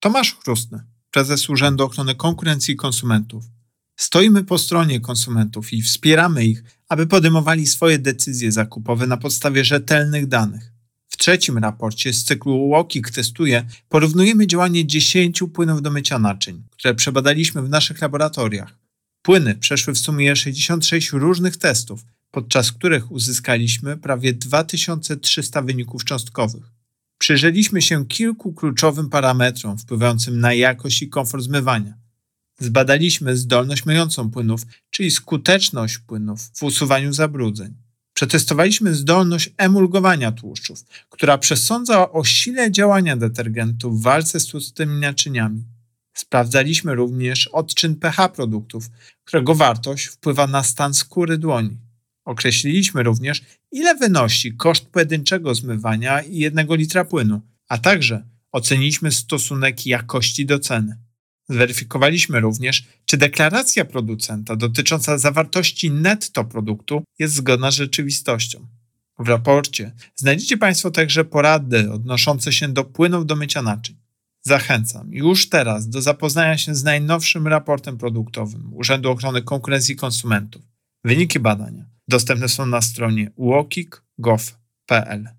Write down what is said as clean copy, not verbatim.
Tomasz Chrustny, prezes Urzędu Ochrony Konkurencji i Konsumentów. Stoimy po stronie konsumentów i wspieramy ich, aby podejmowali swoje decyzje zakupowe na podstawie rzetelnych danych. W trzecim raporcie z cyklu UOKiK Testuje porównujemy działanie 10 płynów do mycia naczyń, które przebadaliśmy w naszych laboratoriach. Płyny przeszły w sumie 66 różnych testów, podczas których uzyskaliśmy prawie 2300 wyników cząstkowych. Przyjrzeliśmy się kilku kluczowym parametrom wpływającym na jakość i komfort zmywania. Zbadaliśmy zdolność myjącą płynów, czyli skuteczność płynów w usuwaniu zabrudzeń. Przetestowaliśmy zdolność emulgowania tłuszczów, która przesądza o sile działania detergentu w walce z tłustymi naczyniami. Sprawdzaliśmy również odczyn pH produktów, którego wartość wpływa na stan skóry dłoni. Określiliśmy również, ile wynosi koszt pojedynczego zmywania i 1 litra płynu, a także oceniliśmy stosunek jakości do ceny. Zweryfikowaliśmy również, czy deklaracja producenta dotycząca zawartości netto produktu jest zgodna z rzeczywistością. W raporcie znajdziecie Państwo także porady odnoszące się do płynów do mycia naczyń. Zachęcam już teraz do zapoznania się z najnowszym raportem produktowym Urzędu Ochrony Konkurencji i Konsumentów. Wyniki badania dostępne są na stronie uokik.gov.pl.